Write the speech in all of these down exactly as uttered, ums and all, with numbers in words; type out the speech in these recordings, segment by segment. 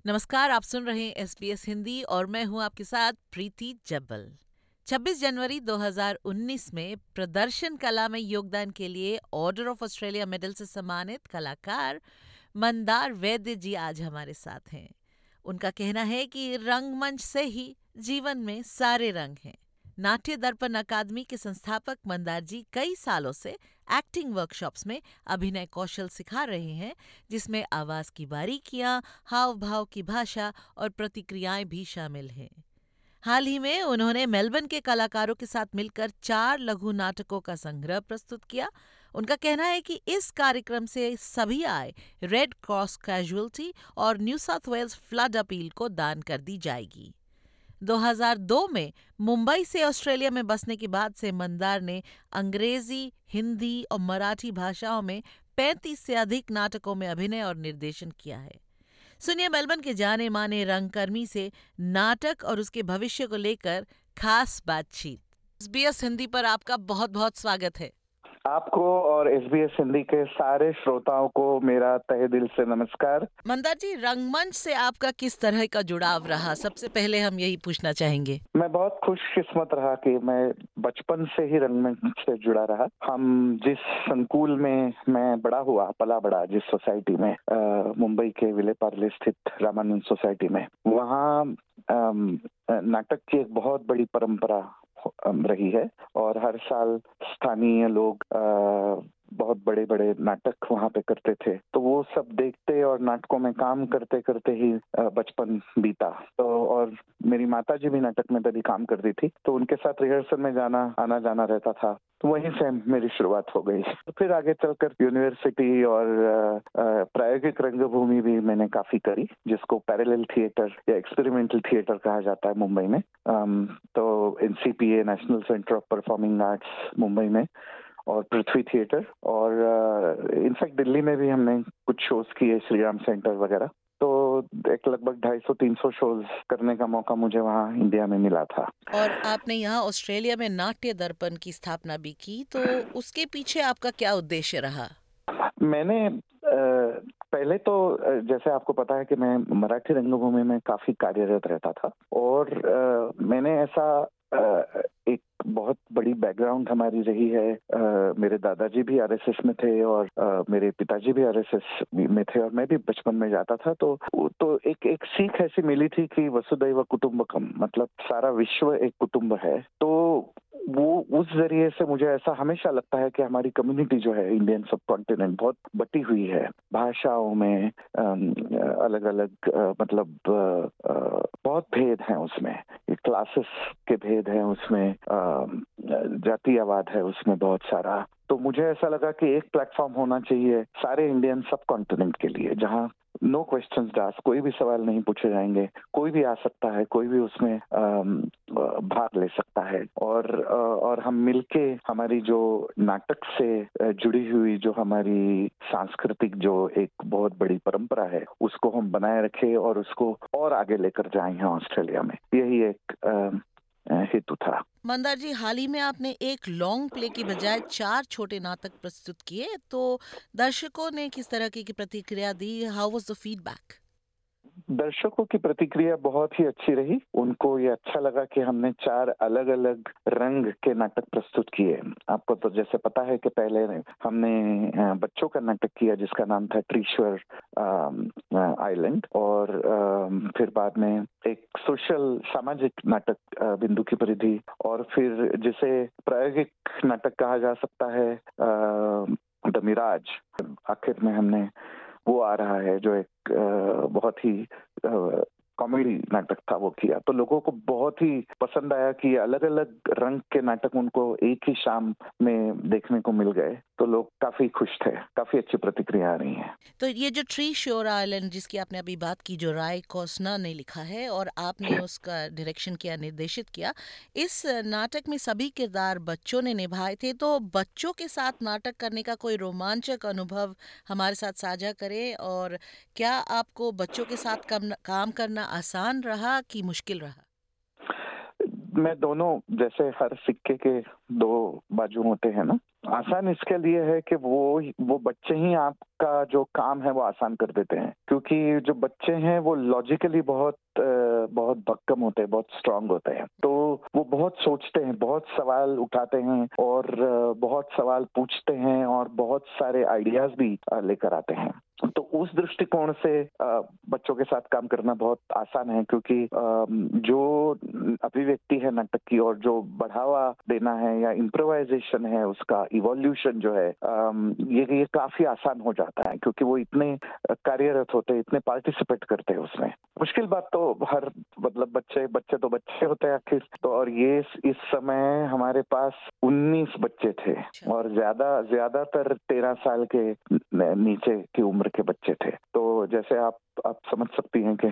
नमस्कार, आप सुन रहे हैं एस बी एस हिंदी और मैं हूं आपके साथ प्रीति जब्बल। छब्बीस जनवरी दो हज़ार उन्नीस में प्रदर्शन कला में योगदान के लिए ऑर्डर ऑफ ऑस्ट्रेलिया मेडल से सम्मानित कलाकार मंदार वैद्य जी आज हमारे साथ हैं। उनका कहना है कि रंगमंच से ही जीवन में सारे रंग हैं। नाट्य दर्पण अकादमी के संस्थापक मंदार जी कई सालों से एक्टिंग वर्कशॉप्स में अभिनय कौशल सिखा रहे हैं, जिसमें आवाज की बारीकियां, हाव भाव की भाषा और प्रतिक्रियाएं भी शामिल हैं। हाल ही में उन्होंने मेलबर्न के कलाकारों के साथ मिलकर चार लघु नाटकों का संग्रह प्रस्तुत किया। उनका कहना है कि इस कार्यक्रम से सभी आय रेड क्रॉस कैजुअल्टी और New South Wales flood appeal को दान कर दी जाएगी। दो हज़ार दो में मुंबई से ऑस्ट्रेलिया में बसने के बाद से मंदार ने अंग्रेजी, हिंदी और मराठी भाषाओं में पैंतीस से अधिक नाटकों में अभिनय और निर्देशन किया है। सुनिए मेलबर्न के जाने माने रंगकर्मी से नाटक और उसके भविष्य को लेकर खास बातचीत। एस बी एस हिंदी पर आपका बहुत बहुत स्वागत है। आपको और एस बी एस हिंदी के सारे श्रोताओं को मेरा तहे दिल से नमस्कार। मंदार जी, रंगमंच से आपका किस तरह का जुड़ाव रहा? सबसे पहले हम यही पूछना चाहेंगे। मैं बहुत खुशकिस्मत रहा कि मैं बचपन से ही रंगमंच से जुड़ा रहा। हम जिस संकुल में मैं बड़ा हुआ, पला बड़ा, जिस सोसाइटी में, आ, मुंबई के विले पार्ले स्थित रामानंद सोसाइटी में, वहाँ नाटक की एक बहुत बड़ी परंपरा रही है और हर साल स्थानीय लोग आ, बहुत बड़े बड़े नाटक वहाँ पे करते थे। तो वो सब देखते और नाटकों में काम करते करते ही बचपन बीता। तो और मेरी माता जी भी नाटक में तभी काम करती थी, तो उनके साथ रिहर्सल में जाना आना जाना रहता था। तो वहीं से मेरी शुरुआत हो गई। तो फिर आगे चलकर यूनिवर्सिटी और प्रायोगिक रंगभूमि भी मैंने काफी करी, जिसको पैरेलल थिएटर या एक्सपेरिमेंटल थिएटर कहा जाता है मुंबई में। तो N C P A, National Centre of Performing Arts Mumbai में, और पृथ्वी थिएटर, और इनफैक्ट दिल्ली में भी हमने कुछ शोज किए, श्री राम सेंटर वगैरह। तो एक लगभग ढाई सौ तीन सौ शोज करने का मौका मुझे वहाँ इंडिया में मिला था। और आपने यहाँ ऑस्ट्रेलिया में नाट्य दर्पण की स्थापना भी की, तो उसके पीछे आपका क्या उद्देश्य रहा? मैंने आ, पहले तो जैसे आपको पता है कि मैं मराठी रंगभूमि में काफी कार्यरत रहता था, और आ, मैंने ऐसा आ, एक बहुत बड़ी बैकग्राउंड हमारी रही है। आ, मेरे दादाजी भी आर एस एस में थे और आ, मेरे पिताजी भी आर एस एस में थे, और मैं भी बचपन में जाता था। तो तो एक एक सीख ऐसी मिली थी कि वसुदैव कुटुंबकम, मतलब सारा विश्व एक कुटुंब है। तो वो उस जरिए से मुझे ऐसा हमेशा लगता है कि हमारी कम्युनिटी जो है, इंडियन सब कॉन्टिनेंट, बहुत बटी हुई है भाषाओं में, अलग अलग, मतलब आ, आ, बहुत भेद हैं उसमें, क्लासेस के भेद हैं उसमें, जातीयवाद है उसमें बहुत सारा। तो मुझे ऐसा लगा कि एक प्लेटफॉर्म होना चाहिए सारे इंडियन सब कॉन्टिनेंट के लिए, जहां नो क्वेश्चंस आस्क्ड, कोई भी सवाल नहीं पूछे जाएंगे, कोई भी आ सकता है, कोई भी उसमें भाग ले सकता है। और और हम मिलके हमारी जो नाटक से जुड़ी हुई जो हमारी सांस्कृतिक जो एक बहुत बड़ी परंपरा है, उसको हम बनाए रखे और उसको और आगे लेकर जाए हैं ऑस्ट्रेलिया में। यही एक हेतु था। मंदार जी, हाल ही में आपने एक लॉन्ग प्ले की बजाय चार छोटे नाटक प्रस्तुत किए, तो दर्शकों ने किस तरह की प्रतिक्रिया दी? How was the feedback? दर्शकों की प्रतिक्रिया बहुत ही अच्छी रही। उनको ये अच्छा लगा कि हमने चार अलग अलग रंग के नाटक प्रस्तुत किए। आपको तो जैसे पता है कि पहले हमने बच्चों का नाटक किया जिसका नाम था ट्रीश्वर आइलैंड, और फिर बाद में एक सोशल सामाजिक नाटक बिंदु की परिधि, और फिर जिसे प्रायोगिक नाटक कहा जा सकता है द मिराज। आखिर में हमने वो आ रहा है जो एक आ, बहुत ही कॉमेडी नाटक था, वो किया। तो लोगों को बहुत ही पसंद आया कि अलग अलग रंग के नाटक उनको एक ही शाम में देखने को मिल गए। तो लोग काफी खुश थे, काफी अच्छी प्रतिक्रिया आ रही है। तो ये जो ट्री शोर आइलैंड जिसकी आपने अभी बात की, जो राय कोसना ने लिखा है और आपने उसका डायरेक्शन किया, निर्देशित किया, इस नाटक में सभी किरदार बच्चों ने निभाए थे। तो बच्चों के साथ नाटक करने का कोई रोमांचक अनुभव हमारे साथ साझा करें, और क्या आपको बच्चों के साथ कम, काम करना आसान रहा कि मुश्किल रहा? मैं दोनों, जैसे हर सिक्के के दो बाजू होते हैं ना, आसान इसके लिए है कि वो वो बच्चे ही आप का जो काम है वो आसान कर देते हैं, क्योंकि जो बच्चे हैं वो लॉजिकली बहुत बहुत भक्कम होते हैं, बहुत स्ट्रांग होते हैं, तो वो बहुत सोचते हैं, बहुत सवाल उठाते हैं और बहुत सवाल पूछते हैं और बहुत सारे आइडियाज भी लेकर आते हैं। तो उस दृष्टिकोण से बच्चों के साथ काम करना बहुत आसान है, क्योंकि जो अभिव्यक्ति है नाटक की और जो बढ़ावा देना है या इम्प्रोवाइजेशन है, उसका इवोल्यूशन जो है, ये ये काफी आसान हो जाता है, क्योंकि वो इतने कार्यरत होते हैं, इतने पार्टिसिपेट करते हैं उसमें। मुश्किल बात तो हर मतलब बच्चे बच्चे तो बच्चे होते हैं आखिर तो, और ये इस समय हमारे पास उन्नीस बच्चे थे और ज्यादा ज्यादातर तेरह साल के नीचे की उम्र के बच्चे थे। तो जैसे आप आप समझ सकती हैं कि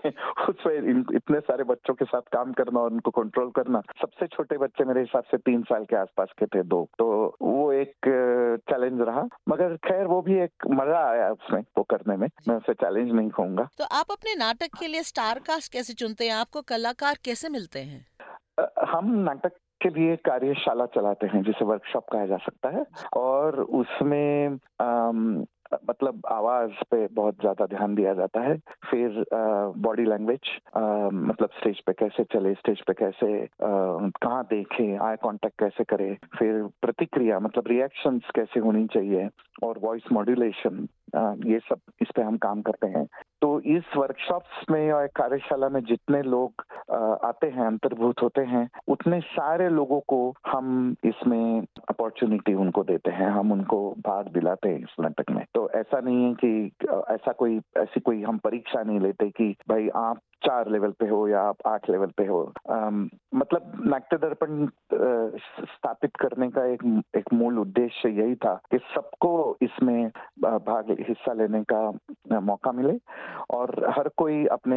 उसमें इतने सारे बच्चों के साथ काम करना और उनको कंट्रोल करना, सबसे छोटे बच्चे मेरे हिसाब से तीन साल के आसपास के थे, दो, तो वो एक चैलेंज रहा, मगर खैर वो भी एक मजा आया उसमें वो करने में, मैं उसे चैलेंज नहीं कहूंगा। तो आप अपने नाटक के लिए स्टार कास्ट कैसे चुनते हैं? आपको कलाकार कैसे मिलते हैं? हम नाटक के लिए कार्यशाला चलाते हैं, जिसे वर्कशॉप कहा जा सकता है, और उसमें आम, मतलब आवाज पे बहुत ज्यादा ध्यान दिया जाता है, फिर बॉडी लैंग्वेज, मतलब स्टेज पे कैसे चले, स्टेज पे कैसे कहाँ देखें, आई कांटेक्ट कैसे करें, फिर प्रतिक्रिया मतलब रिएक्शंस कैसे होनी चाहिए, और वॉइस मॉड्यूलेशन, ये सब इस पे हम काम करते हैं। तो इस वर्कशॉप्स में और कार्यशाला में जितने लोग आते हैं, अंतर्भूत होते हैं, उतने सारे लोगों को हम इसमें अपॉर्चुनिटी उनको देते हैं, हम उनको भाग दिलाते हैं इस नाटक में। तो ऐसा नहीं है कि ऐसा कोई ऐसी कोई हम परीक्षा नहीं लेते कि भाई आप चार लेवल पे हो या आप आठ लेवल पे हो। आम, मतलब नाट्य दर्पण स्थापित करने का एक एक मूल उद्देश्य यही था कि सबको इसमें भाग हिस्सा लेने का मौका मिले और हर कोई अपने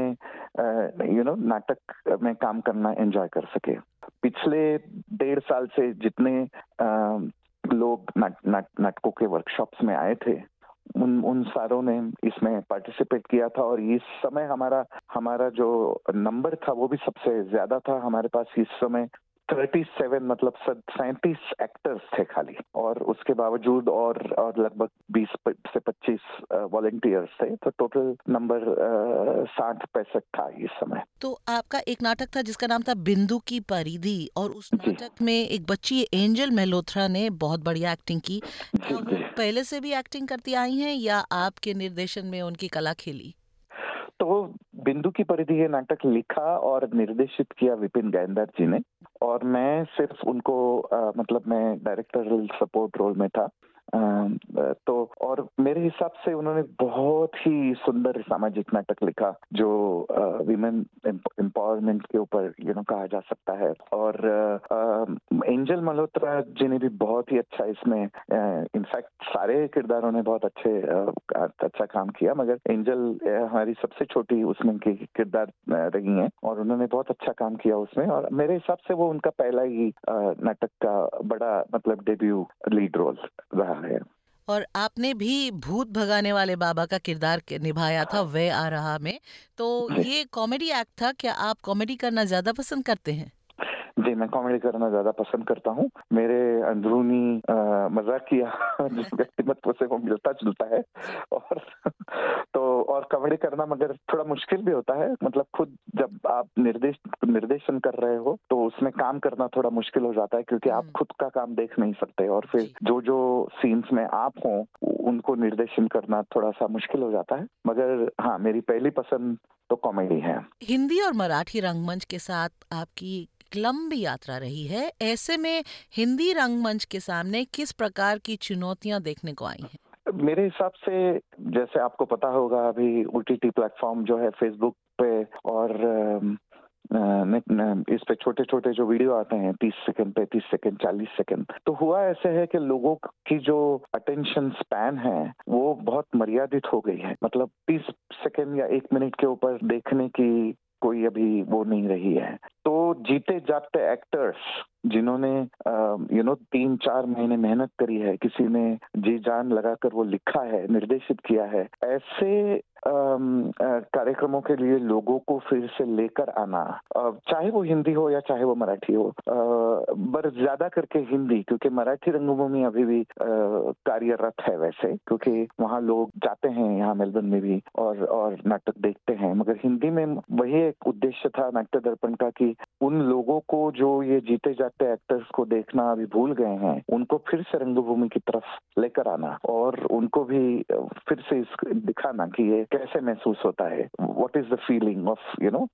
यू नो नाटक में काम करना एंजॉय कर सके। पिछले डेढ़ साल से जितने आ, लोग नाट, नाट, नाटकों के वर्कशॉप्स में आए थे, उन उन सारों ने इसमें पार्टिसिपेट किया था, और इस समय हमारा हमारा जो नंबर था वो भी सबसे ज्यादा था। हमारे पास इस समय सैंतीस मतलब सैंतीस एक्टर्स थे खाली, और उसके बावजूद और और लगभग बीस से पच्चीस वॉलंटियर्स थे, तो टोटल नंबर साठ पैंसठ था इस समय। तो आपका एक नाटक था जिसका नाम था बिंदु की परिधि, और उस नाटक में एक बच्ची एंजल मल्होत्रा ने बहुत बढ़िया एक्टिंग की। क्या वो पहले से भी एक्टिंग करती आई हैं या आपके निर्देशन में उनकी कला खिली? तो बिंदु की परिधि ये नाटक लिखा और निर्देशित किया विपिन गायंदर जी ने, और मैं सिर्फ उनको आ, मतलब मैं डायरेक्टरल सपोर्ट रोल में था। आ, तो और मेरे हिसाब से उन्होंने बहुत ही सुंदर सामाजिक नाटक लिखा, जो विमेन एम्पावरमेंट के ऊपर यू नो कहा जा सकता है। और एंजल मल्होत्रा जी ने भी बहुत ही अच्छा इसमें, इनफैक्ट सारे किरदारों ने बहुत अच्छे आ, अच्छा काम किया, मगर एंजल हमारी सबसे छोटी उसमें की किरदार रही हैं और उन्होंने बहुत अच्छा काम किया उसमें, और मेरे हिसाब से वो उनका पहला ही नाटक का बड़ा मतलब डेब्यू लीड रोल रहा है। और आपने भी भूत भगाने वाले बाबा का किरदार निभाया था वे आ रहा में, तो ये कॉमेडी एक्ट था। क्या आप कॉमेडी करना ज्यादा पसंद करते हैं? जी, मैं कॉमेडी करना ज्यादा पसंद करता हूँ। मेरे अंदरूनी मजाकिया जिस व्यक्तिमत्व से वो मिलता जुलता है, और तो और कॉमेडी करना मगर थोड़ा मुश्किल भी होता है। मतलब खुद जब आप निर्देश निर्देशन कर रहे हो तो उसमें काम करना थोड़ा मुश्किल हो जाता है, क्योंकि आप खुद का काम देख नहीं सकते, और फिर जो जो सीन्स में आप हो उनको निर्देशन करना थोड़ा सा मुश्किल हो जाता है। मगर हाँ, मेरी पहली पसंद तो कॉमेडी है। हिंदी और मराठी रंगमंच के साथ आपकी लंबी यात्रा रही है, ऐसे में हिंदी रंगमंच के सामने किस प्रकार की चुनौतियां देखने को आई हैं? मेरे हिसाब से जैसे आपको पता होगा, अभी ओटीटी प्लेटफॉर्म जो है फेसबुक पे और इस पे छोटे छोटे जो वीडियो आते हैं तीस सेकंड, पैंतीस सेकंड, चालीस सेकंड, तो हुआ ऐसे है कि लोगों की जो अटेंशन स्पैन है वो बहुत मर्यादित हो गई है। मतलब तीस सेकंड या एक मिनट के ऊपर देखने की कोई अभी वो नहीं रही है। तो जीते जागते एक्टर्स जिन्होंने यू नो तीन चार महीने मेहनत करी है, किसी ने जी जान लगाकर वो लिखा है, निर्देशित किया है, ऐसे अम, अ, कार्यक्रमों के लिए लोगों को फिर से लेकर आना, अ, चाहे वो हिंदी हो या चाहे वो मराठी हो, पर ज्यादा करके हिंदी, क्योंकि मराठी रंगभूमि अभी भी अ, कार्यरत है वैसे, क्योंकि वहाँ लोग जाते हैं, यहाँ मेलबर्न में भी, और और नाटक देखते हैं, मगर हिंदी में वही एक उद्देश्य था नाट्य दर्पण का कि उन लोगों को जो ये जीते जाते एक्टर्स को देखना अभी भूल गए हैं, उनको फिर से रंगभूमि की तरफ लेकर आना और उनको भी फिर से इस दिखाना कि ये कैसे महसूस होता है, what is the feeling of you know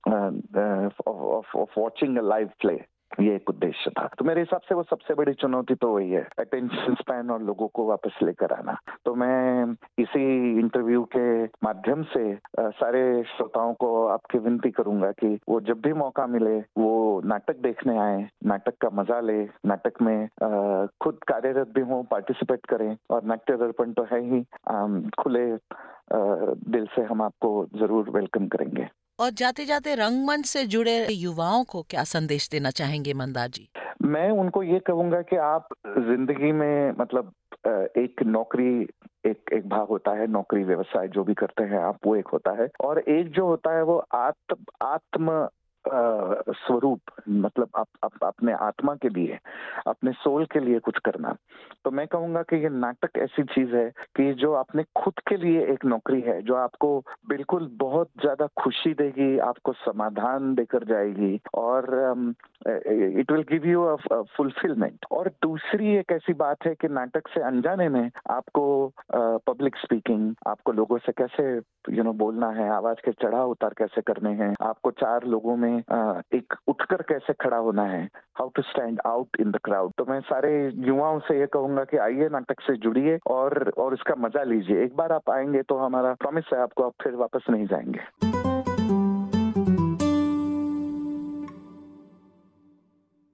of of watching a live play. ये एक उद्देश्य था। तो मेरे हिसाब से वो सबसे बड़ी चुनौती तो वही है, अटेंशन स्पैन और लोगों को वापस लेकर आना। तो मैं इसी इंटरव्यू के माध्यम से आ, सारे श्रोताओं को आपकी विनती करूंगा कि वो जब भी मौका मिले वो नाटक देखने आए, नाटक का मजा ले, नाटक में आ, खुद कार्यरत भी हों, पार्टिसिपेट करें, और नाट्य दर्पण तो है ही, आ, खुले आ, दिल से हम आपको जरूर वेलकम करेंगे। और जाते जाते रंगमंच से जुड़े युवाओं को क्या संदेश देना चाहेंगे मंदार जी? मैं उनको ये कहूंगा कि आप जिंदगी में मतलब एक नौकरी, एक एक भाग होता है, नौकरी व्यवसाय जो भी करते हैं आप, वो एक होता है, और एक जो होता है वो आत्म आत्म स्वरूप, मतलब आप, आप अपने आत्मा के लिए, अपने सोल के लिए कुछ करना। तो मैं कहूंगा कि ये नाटक ऐसी चीज है कि जो अपने खुद के लिए एक नौकरी है, जो आपको बिल्कुल बहुत ज्यादा खुशी देगी, आपको समाधान देकर जाएगी, और it will give you a fulfilment. और दूसरी एक ऐसी बात है कि नाटक से अनजाने में आपको पब्लिक uh, स्पीकिंग, आपको लोगों से कैसे यू नो बोलना है, आवाज के चढ़ाव उतार कैसे करने हैं, आपको चार लोगों में uh, एक उठकर कैसे खड़ा होना है, how to stand out in the crowd. तो मैं सारे युवाओं से ये कहूंगा कि आइए, नाटक से जुड़िए और और इसका मजा लीजिए। एक बार आप आएंगे तो हमारा प्रॉमिस है आपको, आप फिर वापस नहीं जाएंगे।